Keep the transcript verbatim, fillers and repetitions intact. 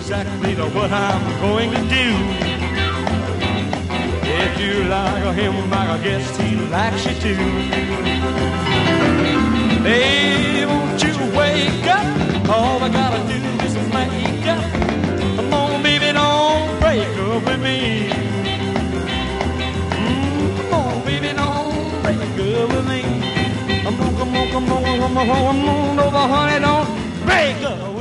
exactly what I'm going to do. If you like him, I guess he likes you too. Hey, won't you wake up? All I gotta do is make up. Come on, baby, don't break up with me. Mm, come on, baby, don't break up with me. Come on, come on, come on, come on, come on, over, honey, don't break up.